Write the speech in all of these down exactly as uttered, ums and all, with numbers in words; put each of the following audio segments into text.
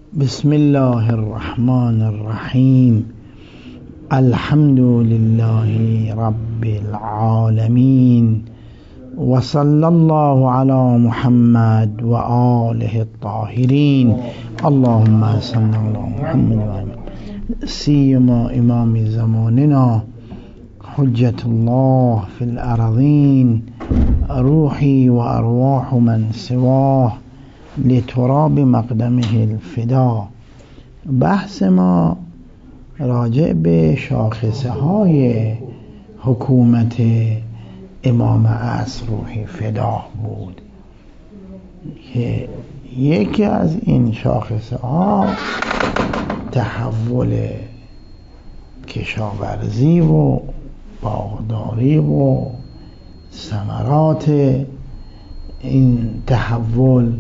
بسم الله الرحمن الرحیم. الحمد لله رب العالمین و صلی الله علی محمد و آله الطاهرین. اللهم صل علی محمد و آله سیما امام زماننا حجت الله فی الارضین روحی و ارواح من سواه لتراب مقدمه الفدا. بحث ما راجع به شاخصه های حکومت امام عصر روحی فدا بود که یکی از این شاخصه ها تحول کشاورزی و باغداری و ثمرات این تحول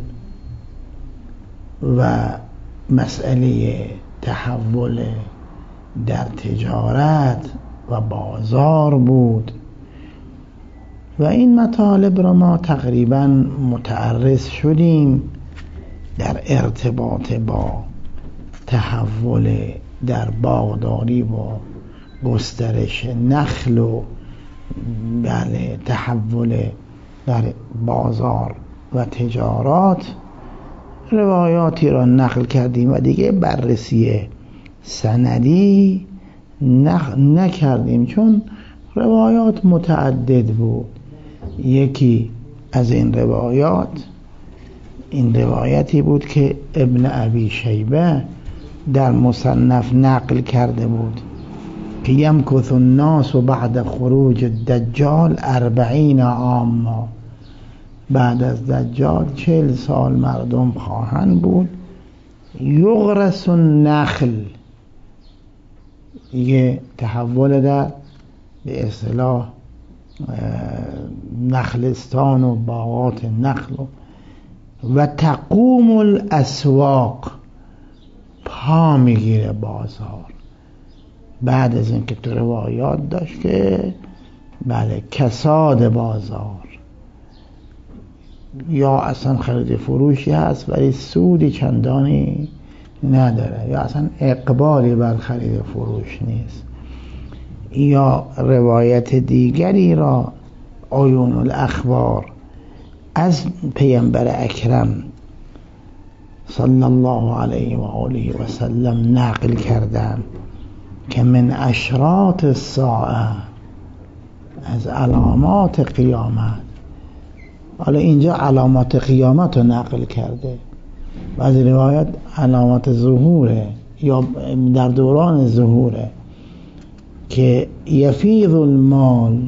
و مسئله تحول در تجارت و بازار بود و این مطالب را ما تقریبا متعرض شدیم در ارتباط با تحول در باغداری و گسترش نخل و بله تحول در بازار و تجارات. روایاتی را نقل کردیم و دیگه بررسی سندی نکردیم چون روایات متعدد بود. یکی از این روایات این روایتی بود که ابن ابی شیبه در مصنف نقل کرده بود که یمکث الناس بعد خروج الدجال اربعین عاما، بعد از دجال چهل سال مردم خواهند بود. یغرس النخل، یه تحول در به اصطلاح نخلستان و باغات نخل و تقوم الاسواق، پا میگیره بازار. بعد از اینکه تو روایات داشت که بله کساد بازار یا اصلا خرید فروشی هست ولی سودی چندانی نداره یا اصلا اقبالی بر خرید فروش نیست. یا روایت دیگری را عیون الاخبار از پیامبر اکرم صلی الله علیه و آله و سلم نقل کردن که من اشراط الساعه، از علامات قیامت. حالا اینجا علامات قیامت رو نقل کرده، بعضی روایت علامات ظهوره یا در دوران ظهوره که یفیض المال،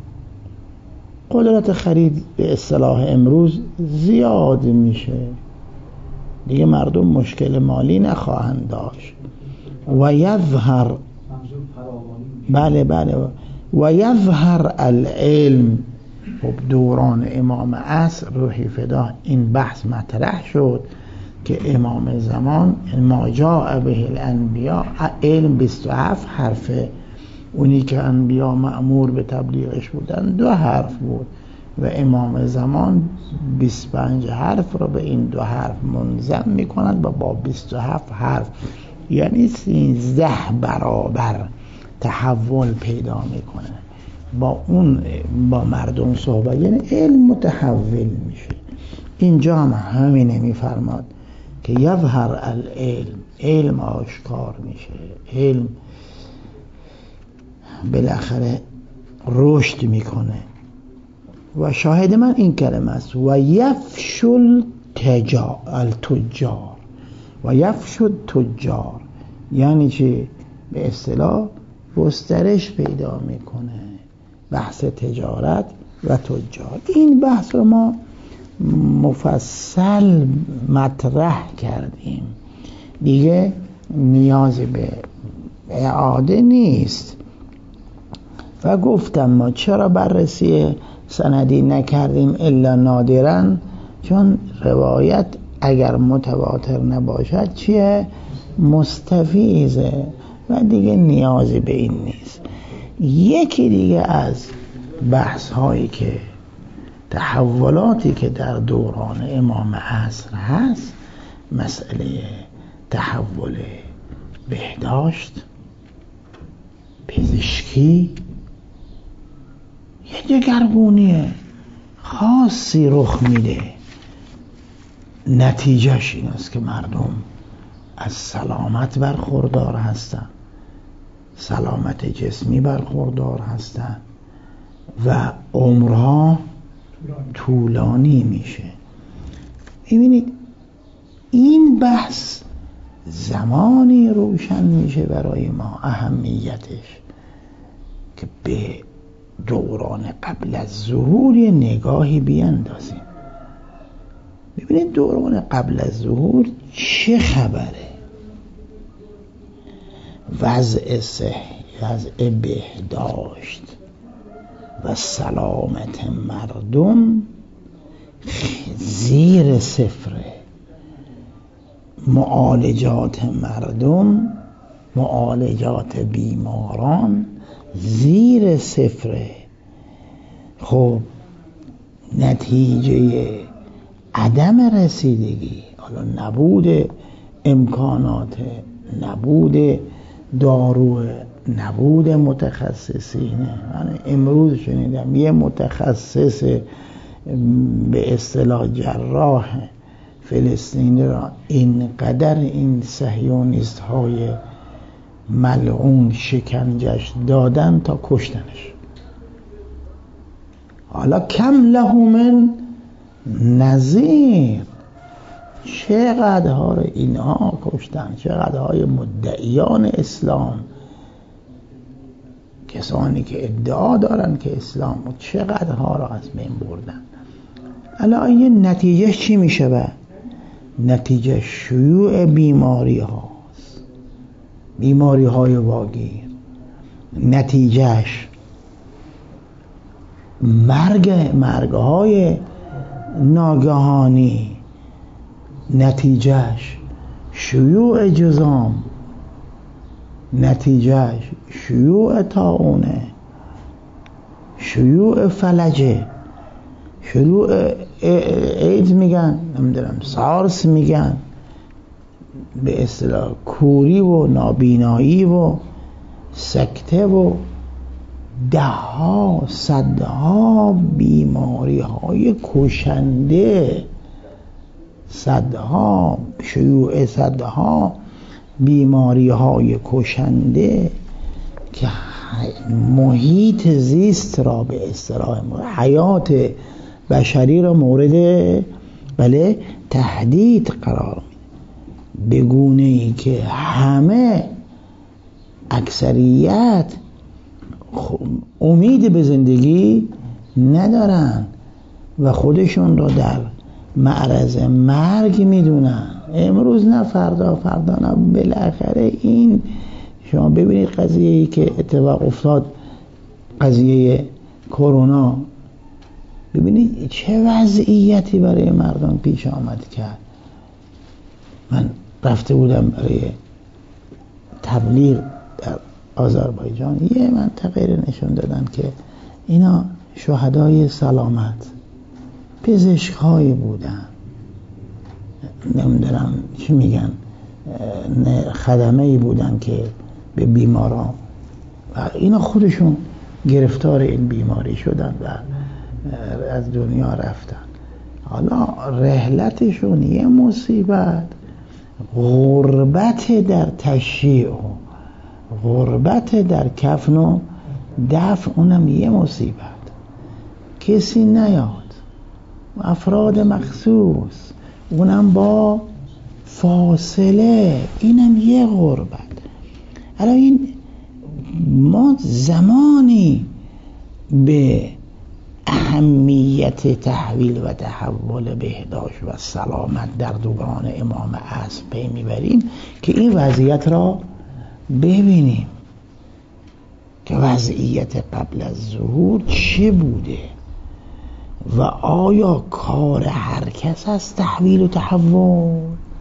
قدرت خرید به اصطلاح امروز زیاد میشه دیگه، مردم مشکل مالی نخواهند داشت. و یظهر بله بله و یظهر العلم. خب دوران امام عصر روحی فدا این بحث مطرح شد که امام زمان ما جاء به الانبیاء، علم بیست و هفت حرفه، اونی که انبیا مأمور به تبلیغش بودن دو حرف بود و امام زمان بیست و پنج حرف رو به این دو حرف منظم میکنند و با بیست و هفت حرف یعنی سیزده برابر تحول پیدا میکنه. با اون با مردم صحبت یعنی علم متحول میشه. اینجا هم همینه میفرماد که یظهر العلم، علم آشکار میشه، علم بالاخره رشد میکنه. و شاهد من این کلمه است و یفشل التجار و یفشل تجار، یعنی چی؟ به اصطلاح گسترش پیدا میکنه بحث تجارت و تجار. این بحث رو ما مفصل مطرح کردیم دیگه، نیازی به اعاده نیست. و گفتم ما چرا بررسی سندی نکردیم الا نادراً، چون روایت اگر متواتر نباشد چیه؟ مستفیضه و دیگه نیازی به این نیست. یکی دیگه از بحث هایی که تحولاتی که در دوران امام عصر هست مسئله تحول بهداشت، پزشکی، یه دگرگونی خاصی رخ میده. نتیجهش این است که مردم از سلامت برخوردار هستن، سلامت جسمی برخوردار هستن و عمرها طولانی میشه. ببینید این بحث زمانی روشن میشه برای ما اهمیتش که به دوران قبل از ظهور یه نگاهی بیندازیم. ببینید دوران قبل از ظهور چه خبره؟ وضع صحی، وضع بهداشت و سلامت مردم زیر صفره. معالجات مردم، معالجات بیماران زیر صفره. خب نتیجه عدم رسیدگی، حالا نبود امکانات، نبود دارو، نبود متخصصین. من امروز شنیدم یه متخصص به اصطلاح جراح فلسطینی را اینقدر این صهیونیست های ملعون شکنجش دادن تا کشتنش. حالا کم له من نظیر، چقدرها رو اینها کشتن، چقدرهای مدعیان اسلام، کسانی که ادعا دارن که اسلام، و چقدرها رو از بین بردن. الان یه نتیجه چی میشه؟ با نتیجه شیوع بیماری هاست، بیماری های واگیر، نتیجهش مرگ، مرگ های ناگهانی، نتیجهش شیوع جذام، نتیجهش شیوع طاعونه، شیوع فلجه، شیوع ایدز میگن، نمیدونم سارس میگن، به اصطلاح کوری و نابینایی و سکته و ده ها صدها بیماری های کشنده، صدها شیوع صدها بیماری های کشنده که محیط زیست را به اصطلاح حیات بشری را مورد بله تهدید قرار میده، به گونه ای که همه اکثریت امید به زندگی ندارن و خودشون را در معرض مرگ میدونن. امروز نه فردا، فردا نه، بالاخره این شما ببینید قضیه‌ای که اتفاق افتاد، قضیه کرونا، ببینید چه وضعیتی برای مردم پیش آمد کرد. من رفته بودم برای تبلیغ در آذربایجان، یه منطقه رو نشون دادن که اینا شهدای سلامت، پزشک‌هایی بودن، نمیدونم چی میگن، خدمه‌ای بودن که به بیماران و اینا خودشون گرفتار این بیماری شدن و از دنیا رفتن. حالا رحلتشون یه مصیبت، غربت در تشییع، غربت در کفن و دفن، اونم یه مصیبت، کسی نیاد، افراد مخصوص، اونم با فاصله، اینم یه غربت. الان این ما زمانی به اهمیت تحویل و تحول بهداشت و سلامت در دوران امام عصر پی میبریم که این وضعیت را ببینیم که وضعیت قبل از ظهور چه بوده و آیا کار هر کس از تحویل و تحول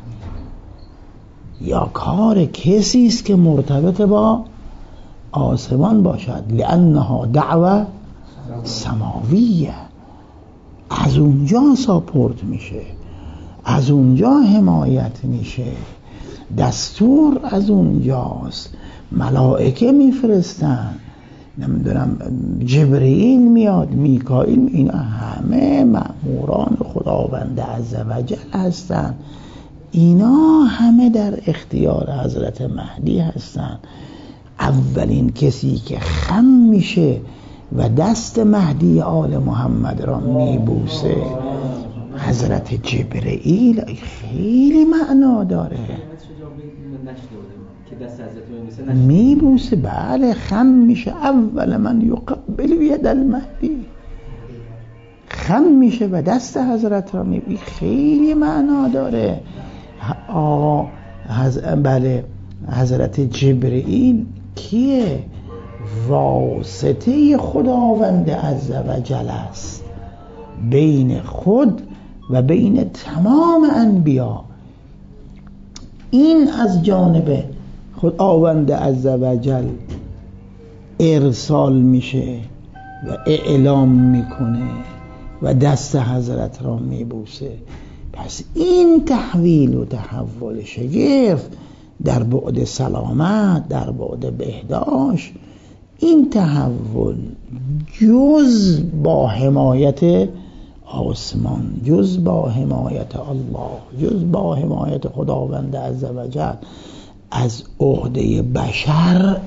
یا کار کسی است که مرتبط با آسمان باشد، لانها دعوه سماویه، از اونجا ساپورت میشه، از اونجا حمایت میشه دستور از اونجاست، ملائکه میفرستن، نمیدونم جبرئیل میاد، میکائیل، اینا همه مأموران خداوند عزوجل هستن. اینا همه در اختیار حضرت مهدی هستن. اولین کسی که خم میشه و دست مهدی آل محمد را میبوسه حضرت جبرئیل. خیلی معنا داره، میبوسه، بله، خم میشه. اول من یقبل ید المهدی، خم میشه و دست حضرت را میبوسه. خیلی معنا داره. آقا حض... بله حضرت جبرئیل کیه؟ واسطه خداوند عزوجل است بین خود و بین تمام انبیا. این از جانب خداوند عزوجل ارسال میشه و اعلام میکنه و دست حضرت را میبوسه. پس این تحویل و تحول شگرف در بعد سلامت، در بعد بهداشت، این تحول جز با حمایت آسمان، جز با حمایت الله، جز با حمایت خداوند عزوجل از عهده بشر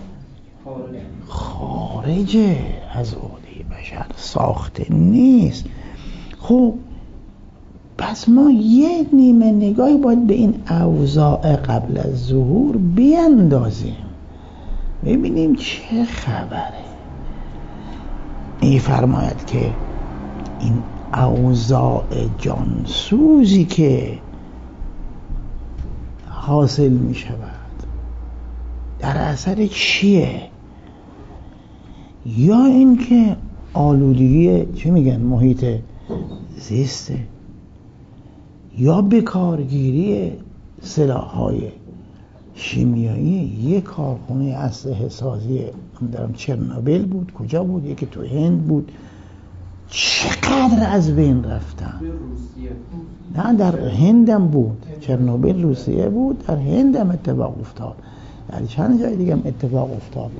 خارجه، از عهده بشر ساخته نیست. خب پس ما یه نیمه نگاهی باید به این اوضاع قبل از ظهور بیندازیم، ببینیم چه خبره. می‌فرماید که این اوضاع جانسوزی که حاصل می شود در اثر چیه؟ یا اینکه آلودگی چه میگن محیط زیسته، یا بکارگیری سلاح‌های شیمیایی. یک کارخانه اسلحه سازی درم چرنوبیل بود، کجا بود؟ یکی تو هند بود. چقدر از بین رفتن. نه در هندم بود، چرنوبیل روسیه بود، در هندم اتفاق افتاد، در چند جای دیگه هم اتفاق افتاد.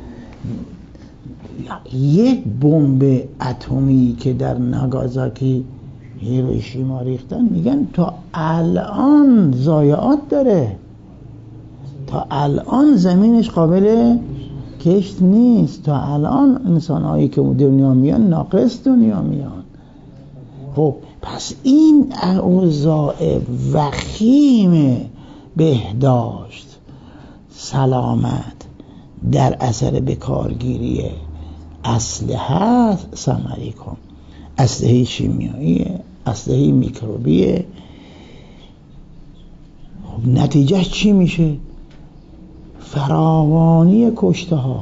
یک بمب اتمی که در ناگازاکی هیروشیما ریختن، میگن تا الان ضایعات داره، تا الان زمینش قابل کشت نیست، تا الان انسان‌هایی که دنیا میان ناقص دنیا میان. خب پس این اوضاع وخیم بهداشت، سلامت در اثر بکارگیری اسلحه ثمری کن، اسلحه شیمیایی، اسلحه میکروبی. خب نتیجه چی میشه؟ فراوانی کشته ها.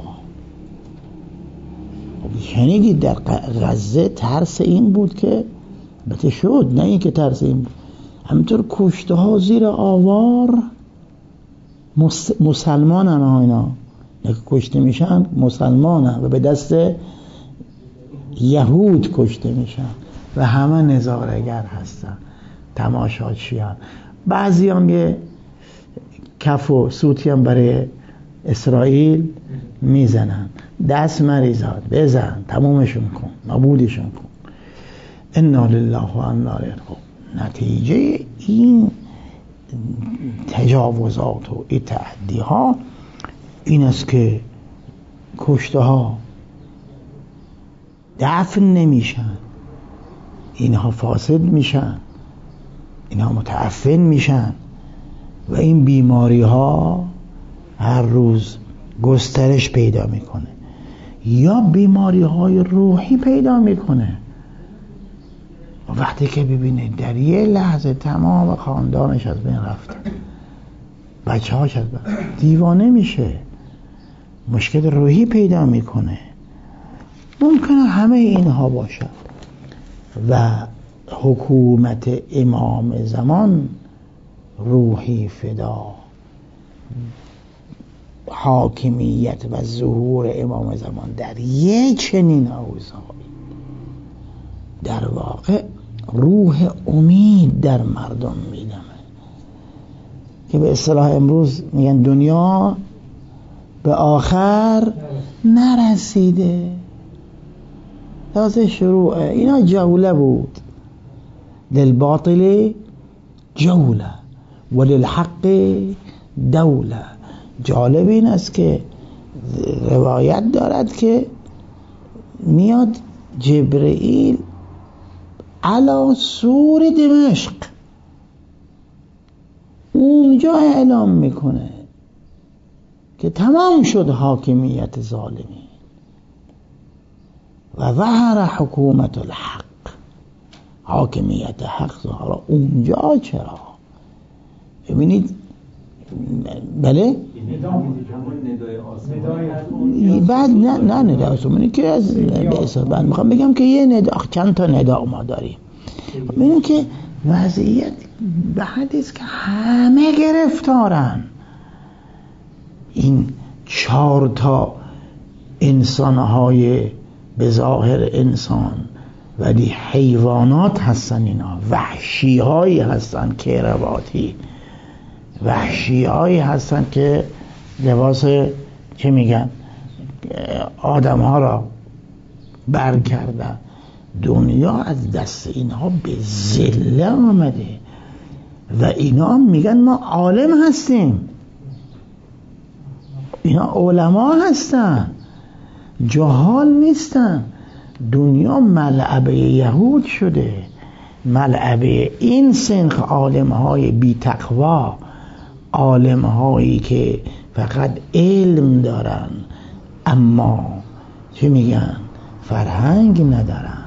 خب شنیدید در غزه ترس این بود که بته شد، نه این که ترس این بود، همینطور کشته ها زیر آوار مس... مسلمان هم ها، اینا نه که کشته میشن مسلمان هم و به دست یهود کشته میشن و همه نظاره‌گر هستن، تماشاچیان. بعضی هم یه کف و سوتی هم برای اسرائیل میزنن، دست مریزاد بزن، تمومشون کن، نابودشون کن. انا لله و انا الیه راجعون. نتیجه این تجاوزات و این تعدی ها این است که کشته ها دفن نمیشن، اینها فاسد میشن، اینها متعفن میشن و این بیماری ها هر روز گسترش پیدا میکنه، یا بیماری های روحی پیدا میکنه. وقتی که ببینه در یه لحظه تمام خاندانش از بین رفتن، بچه هاش از بین، دیوانه میشه، مشکل روحی پیدا میکنه. ممکنه همه اینها باشد و حکومت امام زمان روحی فدا، حاکمیت و ظهور امام زمان در یک چنین اوضاعی در واقع روح امید در مردم میدمه. که به اصطلاح امروز میگن دنیا به آخر نرسیده، تازه شروعه. اینا جوله بود، للباطل جوله وللحق دوله. جالب این است که روایت دارد که میاد جبرئیل علی سور دمشق، اونجا اعلام میکنه که تمام شد حاکمیت ظالمین و ظهر حکومت الحق، حاکمیت حق ظهر. اونجا چرا؟ ببینید بله بعد نه نه ندای آسمانی که از بعد میخوام بگم که یه ندا، چند تا ندا ما داریم. ببینید که وضعیت به حدی است که همه گرفتارن. این چهار تا انسانهای به ظاهر انسان ولی حیوانات هستن، اینا وحشی هایی هستن که رواتی وحشی هایی هستن که لباس چه میگن آدم ها را بر کردن. دنیا از دست اینها به ذله آمده و اینا میگن ما عالم هستیم، اینا علما هستن، جهال نیستن. دنیا ملعب یهود شده، ملعب این سنخ عالم های بی تقوا، عالم هایی که فقط علم دارن اما چه میگن فرهنگ ندارن،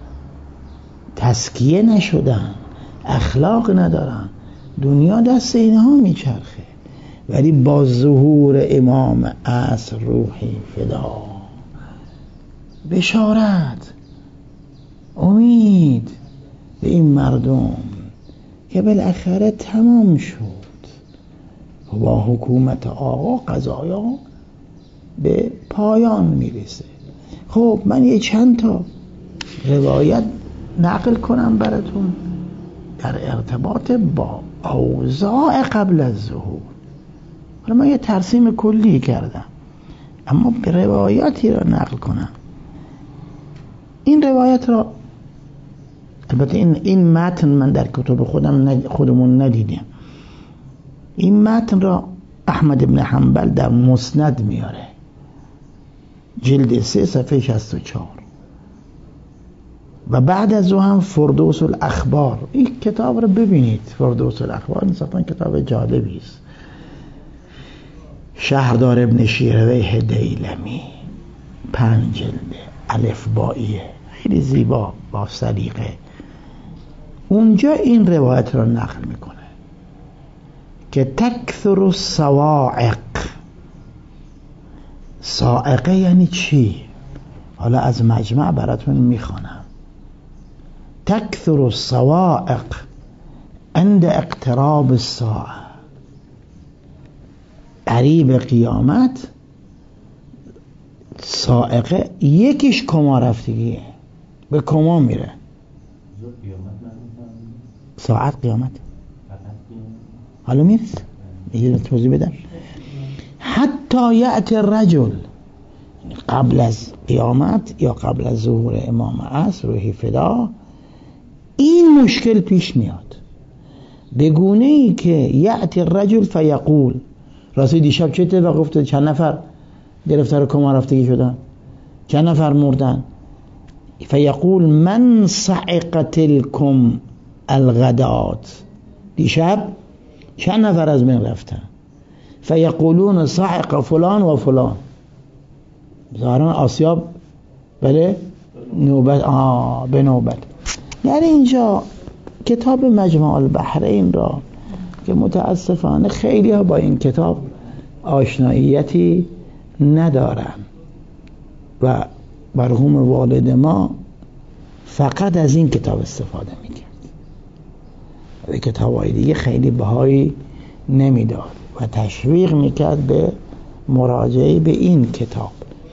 تزکیه نشدن، اخلاق ندارن. دنیا دست اینها میچرخه. ولی با ظهور امام عصر روحی فدا، بشارت، امید به این مردم که بالاخره تمام شد و با حکومت آقا قضایا به پایان میرسه. خب من یه چند تا روایت نقل کنم براتون در ارتباط با اوضاع قبل از ظهور. حالا من یه ترسیم کلی کردم اما به روایاتی را نقل کنم. این روایت را البته این این متن من در کتب خودم ند... خودمون ندیدیم. این متن را احمد بن حنبل در مسند میاره، جلد سه صفحه شصت و چهار. و بعد از او هم فردوس الاخبار، این کتاب رو ببینید، فردوس الاخبار نسبتاً کتاب جالبی است. شهردار ابن شیرویه دیلمی، پنج جلده، الف باییه، خیلی زیبا با سلیقه. اونجا این روایت رو نقل میکنه که تکثر الصواعق. صاعقه یعنی چی؟ حالا از مجمع براتون میخوانم. تکثر الصواعق عند اقتراب الساعه. قریب قیامت صاعقه یکیش کما رفتگیه، به کما میره. ساعت قیامت حالا میرسه، یه توضیح بدم. حتی یأتی الرجل، قبل از قیامت یا قبل از ظهور امام عصر روحی فدا، این مشکل پیش میاد به گونه ای که یأتی الرجل فیقول، راستی دیشب چه اتفاق افتاد؟ چند نفر گرفتار کما رفتگی شدن؟ چند نفر مردن؟ فیقول من صعق تلکم الغدات، دیشب چند نفر از من رفتن؟ فیقولون صعق فلان و فلان، ظاهران آسیاب، بله نوبت، آه به نوبت. یعنی اینجا کتاب مجمع البحرین را که متاسفانه خیلی ها با این کتاب آشناییتی ندارن و مرحوم والد ما فقط از این کتاب استفاده میکرد و کتاب‌های دیگه خیلی بهایی نمیداد و تشویق میکرد به مراجعه به این کتاب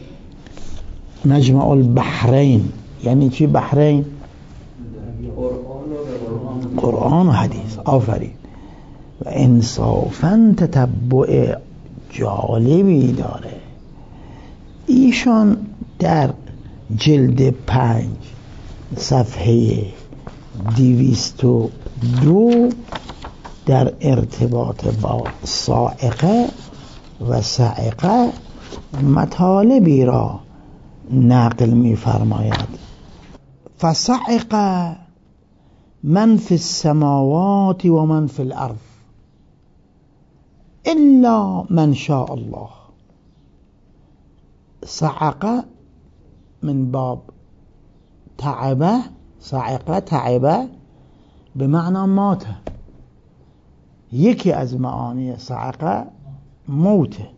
مجمع البحرین. یعنی چی بحرین؟ قرآن و حدیث. آفرین. انصافاً تتبع جالبی داره. ایشان در جلد پنج صفحه دویست و دو در ارتباط با صاعقه و صاعقه مطالبی را نقل می فرماید. فصعق من فی السماوات و من فی الارض الا من شاء الله. صعق من باب تعبه، صعقه تعبه به معنی مات. یکی از معانی صعقه موته.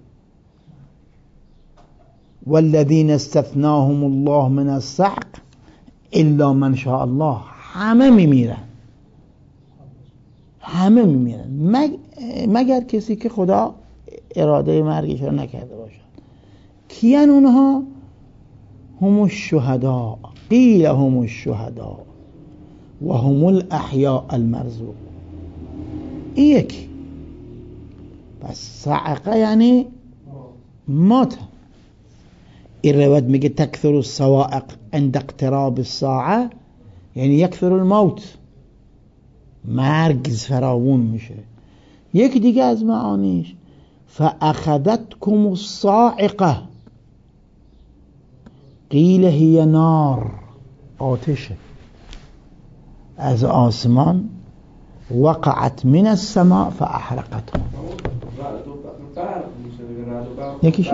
والذین استثناهم الله من الصعق الا من شاء الله. همه میمیرن، همه میمیرن مگ... مگر کسی که خدا اراده مرگش را نکرده باشد. کیان اونها؟ هم الشهداء قیل هم الشهداء و هم الاحیاء المرزوق. این یکی. پس صعقه یعنی مات. این روایت میگه تکثر الصواعق عند اقتراب الساعه، یعنی یکثر الموت، مرگ فراوون میشه. یکی دیگه از معانیش فاخذتكم الصاعقه قیل هی نار، آتشه از آسمان وقعت من السماء فاحرقتهم. یکیش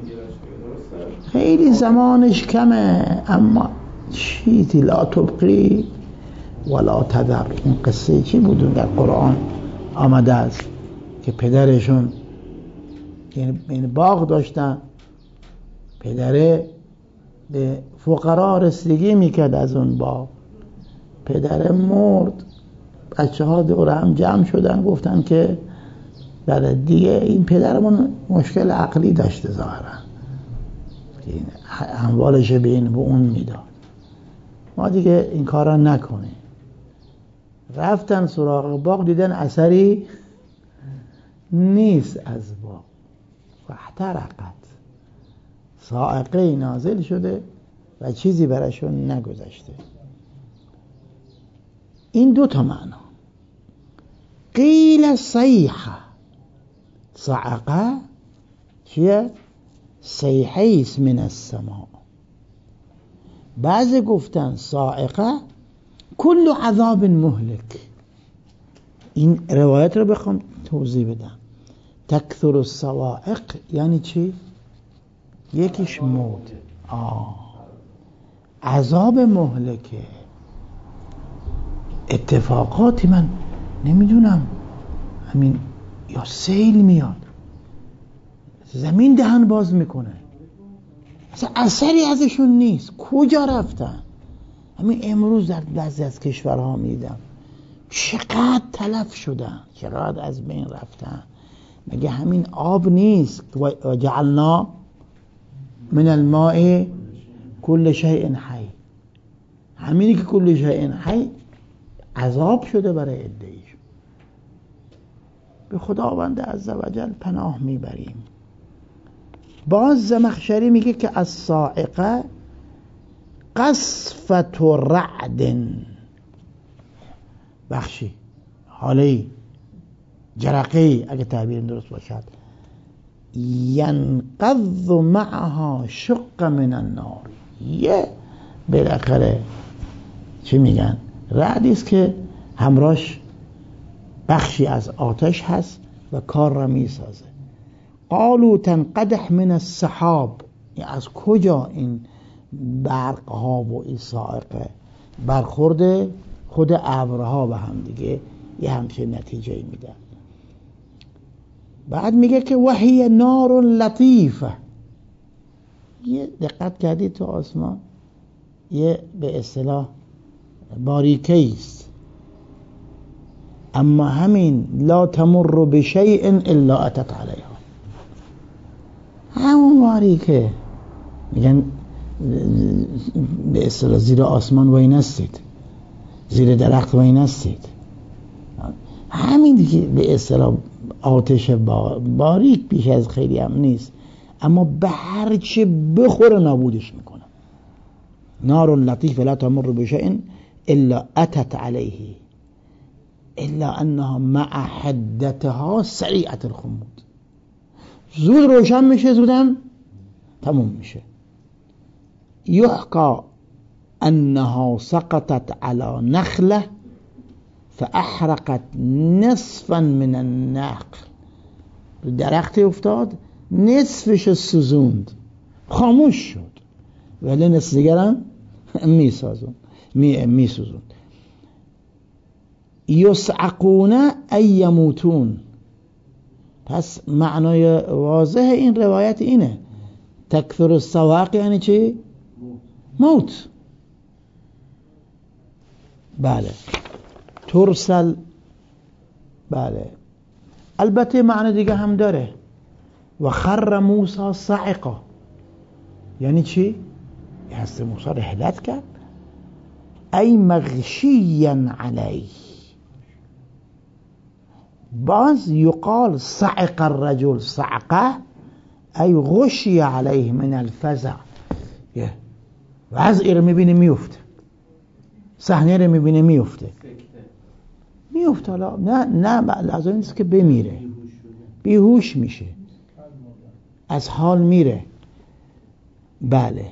خیلی زمانش کمه، اما چیزی لا تبقی ولا تذر. این قصه چی بود در قرآن آمده است که پدرشون یعنی باغ داشتن، پدره به فقرا رسیدگی میکرد از اون باغ، پدره مرد، بچه ها دور هم جمع شدن گفتن که در دیگه این پدرمون مشکل عقلی داشته ظاهرا، اموالش به این به اون میداد، ما دیگه این کارا نکنیم. رفتن سراغ باغ، دیدن اثری نیست از باغ. فاحترقت، صاعقه نازل شده و چیزی براشون نگذشته. این دو تا معنا. قیل صیحه، صعقه چیه؟ صیحه است من السماء. بعضی گفتن صاعقه کل عذاب مهلک. این روایت رو بخوام توضیح بدم. تکثر الصواعق یعنی چی؟ یکیش موت، آه عذاب مهلکه، اتفاقاتی من نمیدونم، همین یا سیل میاد زمین دهن باز میکنه، اصلا اثری ازشون نیست، کجا رفتن؟ همین امروز در بعضی از کشورها میدم چقدر تلف شدن، چقدر از بین رفتن. مگه همین آب نیست؟ و جعلنا من الماء کل شیء حی. همینی که کل شیء حی عذاب شده برای عده‌ایشون. به خداوند عزوجل پناه میبریم. باز زمخشری میگه که از صاعقه قصفت و رعد، بخشی حالی جرقی اگه تعبیر درست باشد، ینقض معها شق من النار. یه بالاخره چی میگن؟ رعدی است که همراش بخشی از آتش هست و کار را میسازه. قالوا تنقدح من السحاب، از کجا این برق ها و این صاعقه؟ برخورد خود ابرها به هم دیگه یه همچین نتیجه میدن. بعد میگه که وحی نار لطیفه. یه دقت کردید تو آسمان یه به اصطلاح باریکه است، اما همین لا تمر بشیء الا اتت علیها، همون باریکه میگن به اصطلاح زیر آسمان وای نستید، زیر درخت وای نستید، همین دیگه به اصطلاح آتش باریک بیش از خیلی هم نیست، اما به هر چه بخوره نابودش میکنه. نار لطیف لا تمر بشیء الا اتت علیه الا انها مع حدتها سریعة الخمود. زود روشن میشه، زودم تموم میشه. یحکى انها سقطت على نخله فاحرقت نصفا من النخل. درختی افتاد نصفش سوزوند، خاموش شد، ولی نصف دیگرم میسازوند می میسوزوند. یصعقون ای یموتون. پس معنای واضح این روایت اینه، تکثر الصواعق یعنی چی؟ موت. بله. ترسل، بله، البته معنی دیگه هم داره. و خر موسی صعقا یعنی چی؟ هست موسی رو هدایت کرد. ای مغشیا علیه. باز یقال صعق الرجل صعقه ای غشی علیه من الفزع. وضعی رو میبینه میفته، صحنه رو میبینه میفته میفته حالا نه نه لازم نیست که بمیره، بیهوش میشه، از حال میره. بله.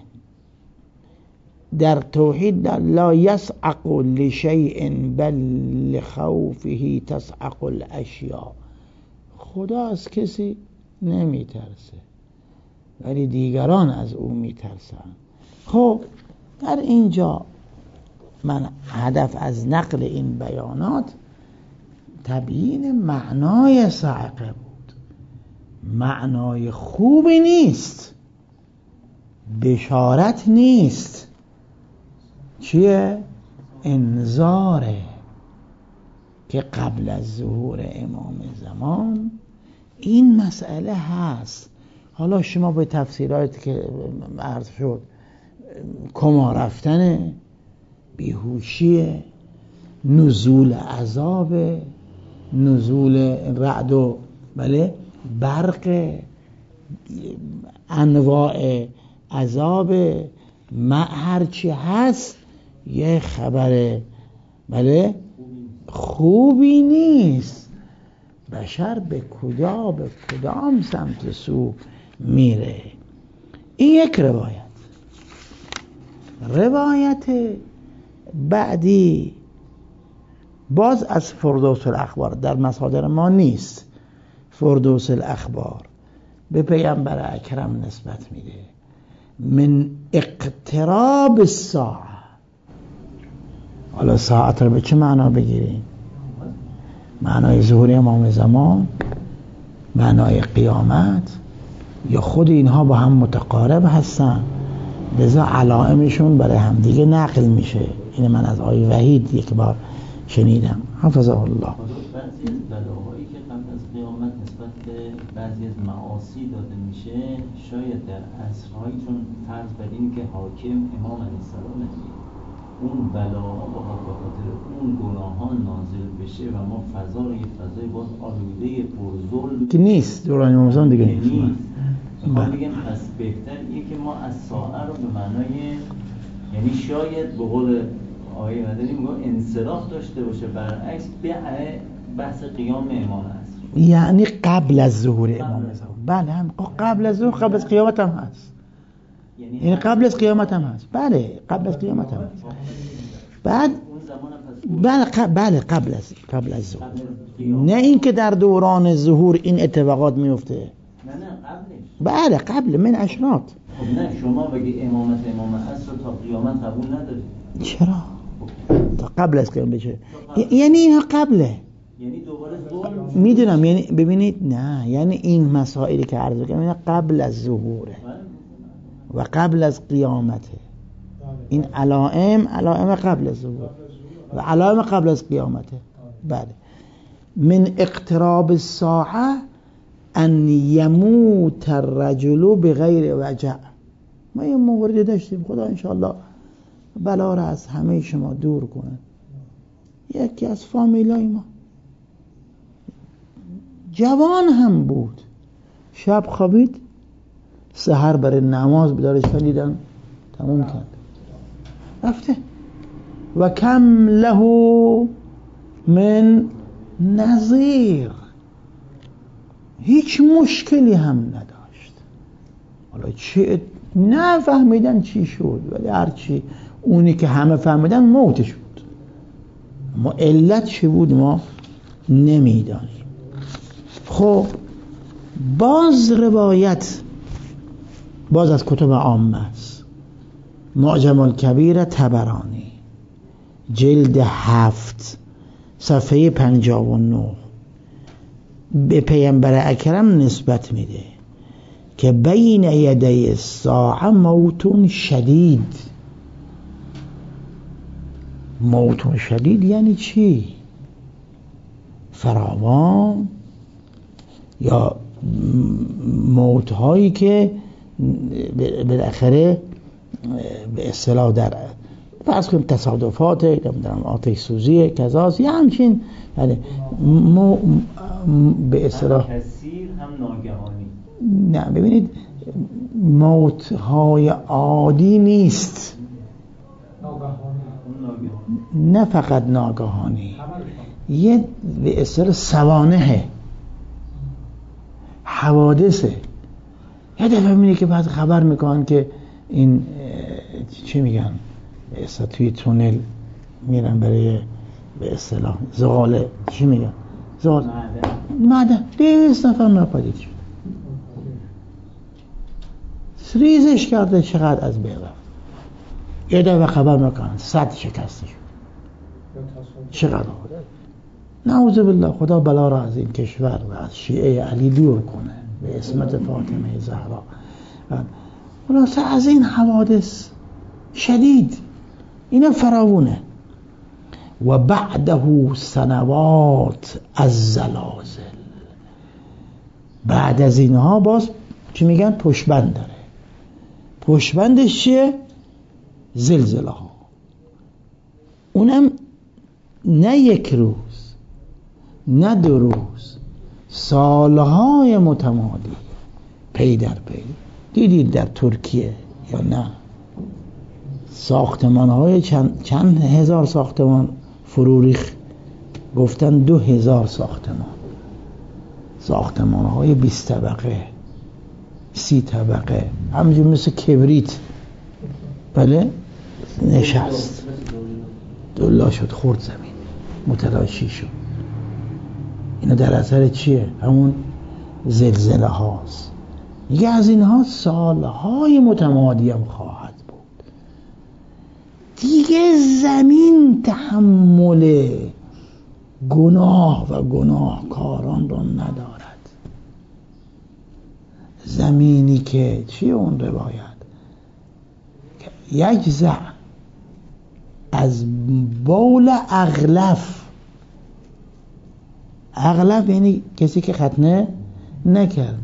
در توحید لا یصعق لشیء بل لخوفه تصعق الاشیاء. خدا از کسی نمیترسه ولی دیگران از او میترسن. خب در اینجا من هدف از نقل این بیانات تبیین معنای صعقه بود. معنای خوبی نیست، بشارت نیست، چیه؟ انذاره که قبل از ظهور امام زمان این مسئله هست. حالا شما به تفسیراتی که عرض شد، کما رفتن، بیهوشی، نزول عذاب، نزول رعد و بله برق، انواع عذاب، هرچی هست یه خبر بله خوبی نیست. بشر به کجا به کدام سمت سو میره. این یک روایت. روایت بعدی باز از فردوس الاخبار، در مصادر ما نیست. فردوس الاخبار به پیامبر اکرم نسبت میده. من اقتراب الساعه. حالا ساعت رو به چه معنا بگیریم؟ معنای ظهور امام زمان، معنای قیامت، یا خود اینها با هم متقارب هستن، لذا علائمشون برای هم دیگه نقل میشه. این من از آیه وحید یک بار شنیدم حفظه الله. بعضی از بلاهایی که قبل از قیامت نسبت به بعضی از معاصی داده میشه، شاید در عصرهایی، چون فرض بر این که حاکم امام علیه السلام اون بلاها با خاطر اون گناهان نازل بشه و ما فضا رو یه فضای باز آلوده پرظلم که نیست دوران امام زمان دیگه نیست. میخوام بگم پس بهتر اینه که ما از ساعه رو به معنای، یعنی شاید به قول آقای مدنی میگم انصراف داشته باشه، برعکس به بحث قیام امام هست، یعنی قبل از ظهور امام زمان. بله هم قبل از ظهور، قبل از قیامت هم هست. یعنی قبل از قیامت هم هست. بله قبل از قیامت هم هست. بعد بله بله قبل از قبل از ظهور، نه اینکه در دوران ظهور این اتفاقات میفته. نه نه قبلش. بله قبل من اشراط. خب نه شما بگی امامت امام عصر تا قیامت قبول نداری. چرا؟ تا قبل از قیامت بشه. یعنی اینها قبله. یعنی دوباره ظهور میدونم، یعنی ببینید نه، یعنی این مسائلی که عرض کردم قبل از ظهوره و قبل از قیامته. این علائم علائم قبل از ظهور و علائم قبل از قیامته. بله. من اقتراب الساعه ان یموت الرجل بغیر وجع. ما یه موردی داشتیم، خدا انشاءالله بلا را از همه شما دور کنه. یکی از فامیلای ما جوان هم بود، شب خوابید، سحر برای نماز بیدارش کردن، تموم کرد رفته. و کم له من نظیر، هیچ مشکلی هم نداشت. حالا چه نه فهمیدن چی شد، ولی هرچی اونی که همه فهمیدن موتش بود. ما علت چی بود ما نمیدانیم. خب باز روایت باز از کتب عامه است. معجم الکبیر طبرانی جلد هفت صفحه پنجاه و نه به پیامبر اکرم نسبت میده که بین یدی الساعه موت شدید. موت شدید یعنی چی؟ فراوان، یا موت هایی که بالاخره به اصطلاح در فرض کنیم تصادفات، نمیدونم آتش سوزی کذاست یا همچین، یعنی مو به اصطلاح کثیر هم ناگهانی. نه ببینید موت های عادی نیست، نه فقط ناگهانی، یه به اصطلاح سوانحه، حوادثه. یه دفعه میبینی که بعد خبر میکنن که این چی میگن به اصطلاح توی تونل میرن برای به اصطلاح زغال، چی میگن زغال معدن، دویست نفر ناپدید شد، ریزش کرده، چقدر از بین رفت. یه دفعه خبر میکنن صد شکسته شد، چقدر خدا نعوذ بالله خدا بلا را از این کشور و از شیعه علی دور کنه به اسمت فاطمه زهرا. خلاصه از این حوادث شدید اینا فراوونه. و بعده سنوات از زلازل، بعد از اینها باز چی میگن پشبند داره. پشبندش چیه؟ زلزله ها، اونم نه یک روز نه دو روز، سالهای متمادی پی در پی. دیدید در ترکیه یا نه ساختمان های چند, چند هزار ساختمان فرو ریخت، گفتن دو هزار ساختمان، ساختمان های بیست طبقه سی طبقه همینجور مثل کبریت، بله نشست دولا شد، خورد زمین، متلاشی شد. اینا در اثر چیه؟ همون زلزله هاست. یه از اینها سالهای متمادی هم خواهد بود. دیگه زمین تحمل گناه و گناهکاران رو ندارد. زمینی که چیه اون روایت؟ یک زع از بول اغلف. اغلف یعنی کسی که ختنه نکرده،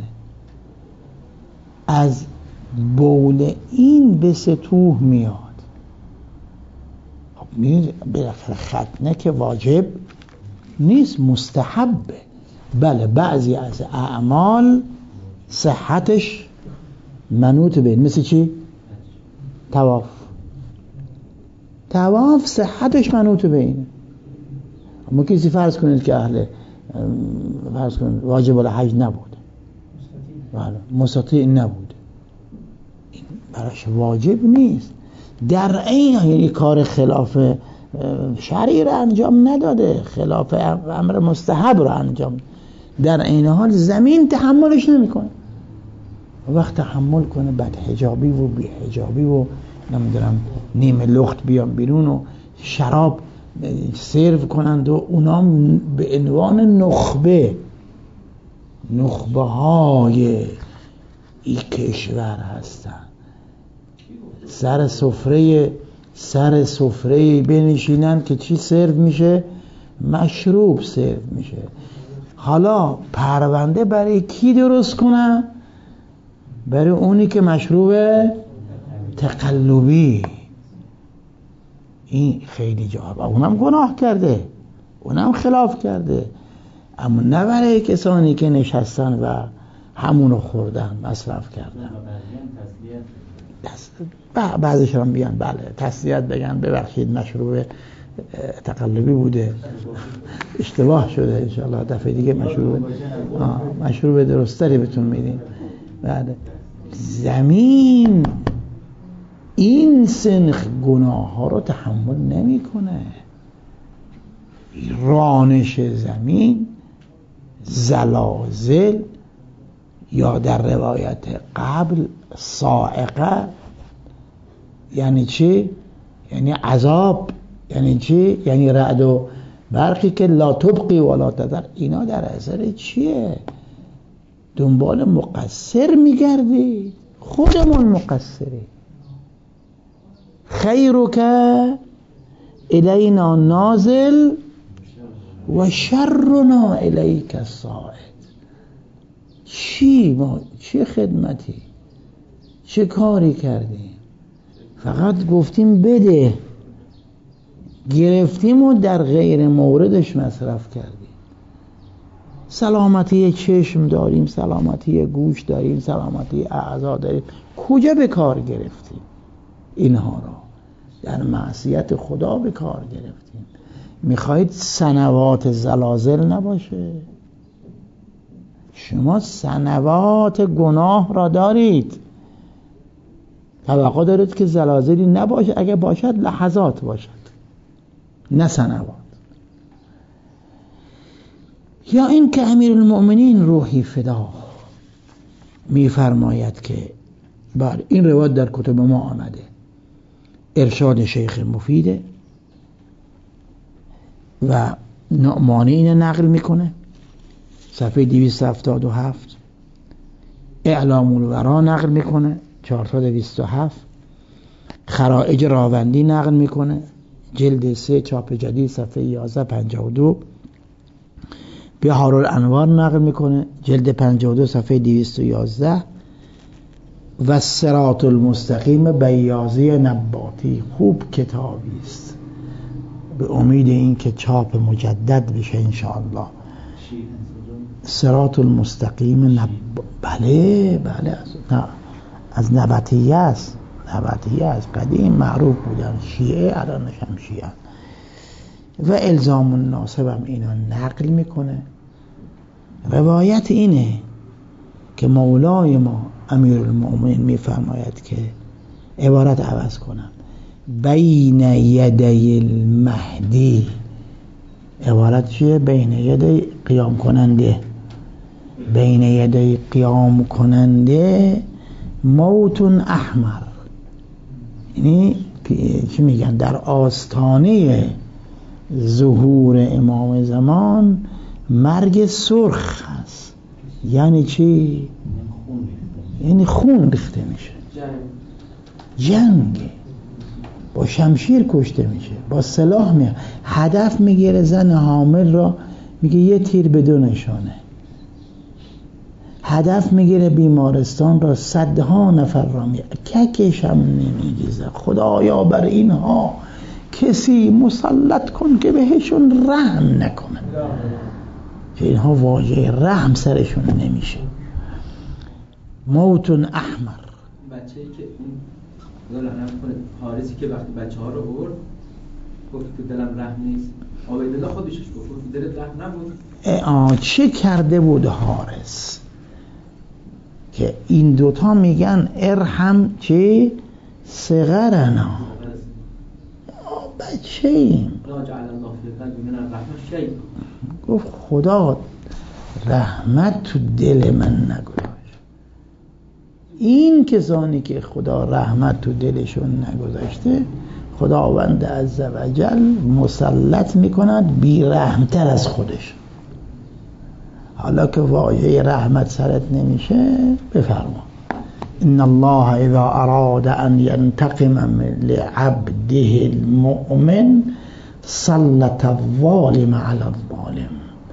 از بول این به سطوح میاد. خب می‌بینید بالاخره ختنه که واجب نیست، مستحبه. بله بعضی از اعمال صحتش منوط به این، مثل چی؟ طواف. طواف صحتش منوط به اینه. اما کسی فرض کنید که اهل فرض کنید واجب الحج نبود، بله مستطیع نبود، این براش واجب نیست، در این یعنی کار خلاف شرعی رو انجام نداده، خلاف امر مستحب رو انجام، در این حال زمین تحملش نمیکنه. وقت تحمل کنه بد حجابی و بی حجابی و نمیدونم نیمه لخت بیان بیرون و شراب سرو کنند و اونا به عنوان نخبه نخبه های این کشور هستن. سر سفره سر سفره بنشینن که چی سرو میشه؟ مشروب سرو میشه. حالا پرونده برای کی درست کنن؟ برای اونی که مشروب تقلبی. این خیلی جالب، اونم گناه کرده، اونم خلاف کرده. اما نه برای کسانی که نشستن و همونو خوردن مصرف کردن. بعضش هم بیان بله تسلیت بگن ببخشید مشروب تقلبی بوده اشتباه شده انشاءالله دفعه دیگه مشروب مشروب درستری بهتون میدیم. بله زمین این سنخ گناه ها رو تحمل نمی کنه. رانش زمین، زلازل، یا در روایت قبل صاعقه. یعنی چی؟ یعنی عذاب. یعنی چی؟ یعنی رعد و برقی که لا تبقی ولا تذر. اینا در اثر چیه؟ دنبال مقصر میگردی. خودمون مقصری. خیرک الینا نازل و شرنا الیک صاعد. چی ما چه خدمتی چه کاری کردیم؟ فقط گفتیم بده، گرفتیم و در غیر موردش مصرف کردیم. سلامتی چشم داریم، سلامتی گوش داریم، سلامتی اعضا داریم، کجا به کار گرفتیم اینها را؟ در معصیت خدا به کار گرفتیم. میخواید سنوات زلازل نباشه؟ شما سنوات گناه را دارید، توقع دارید که زلازلی نباشه. اگه باشد لحظات باشد نه سنوات. یا این که امیرالمؤمنین روحی فدا میفرماید که بله این روایت در کتب ما آمده، ارشاد شیخ مفیده و نعمانی اینه نقل میکنه، صفحه دویست و هفتاد و هفت. اعلام الورا نقل میکنه چهارصد و بیست و هفت. خرائج راوندی نقل میکنه جلد سه چاپ جدید صفحه یازده پنجاه و دو. بحار الانوار نقل میکنه جلد پنجاه و دو صفحه دویست و یازده. و صراط المستقیم بیاضی نباتی. خوب کتابی است، به امید این که چاپ مجدد بشه انشاءالله. صراط المستقیم نب... بله بله از, نه. از نبطیه است. نبطیه است، قدیم معروف بودن، شیعه الانش هم شیعه. و الزام الناسب هم اینا نقل میکنه. روایت اینه که مولای ما امیرالمؤمنین میفرماید که عبارت عوض کنم، بین یدی المهدی. عبارت چیه؟ بین یدی قیام کننده. بین یدی قیام کننده موت احمر. یعنی چی میگن؟ در آستانه ظهور امام زمان مرگ سرخ هست. یعنی چی؟ یعنی خون ریخته میشه، جنگ، با شمشیر کشته میشه، با سلاح میاد، هدف میگیره زن حامل را، میگه یه تیر به دو نشانه. هدف میگیره بیمارستان را، صدها نفر را میگه، ککش هم نمیگیزه. خدایا بر اینها کسی مسلط کن که بهشون رحم نکنه، که اینها واژه رحم سرشون نمیشه. موت احمر. بچه‌ای که اون دلم کنه حارسی که وقتی بچه ها رو برد گفت که دلم رحم نیست، عبیدالله خودش گفت دلت رحم نبود. آه چه کرده بود حارس که این دوتا میگن ارحم چه صغرنا، بچه ایم. گفت خدا رحمت تو دل من نگذاشت. این کسانی که خدا رحمت تو دلشون نگذاشته، خداوند عزوجل مسلط میکند بی رحمتر از خودش. حالا که واژه رحمت سرت نمیشه، بفرما ان الله اذا اراد ان ينتقم لعبده المؤمن سلط الظالم على الظالم.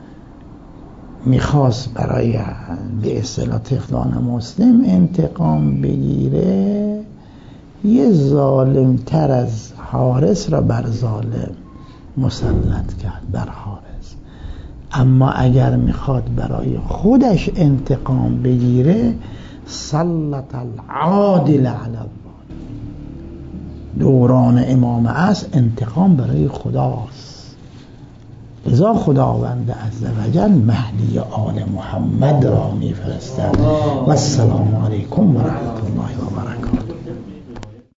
میخواست برای به اصطلاح طفلان مسلم انتقام بگیره، یه ظالم تر از حارس را بر ظالم مسلط کرد، بر حارس. اما اگر میخواد برای خودش انتقام بگیره سلط العادل علی الظالم. دوران امام عصر انتقام برای خداست، لذا خداوند عزوجل مهدی آل محمد را میفرستد. و السلام علیکم و رحمت الله و برکاته.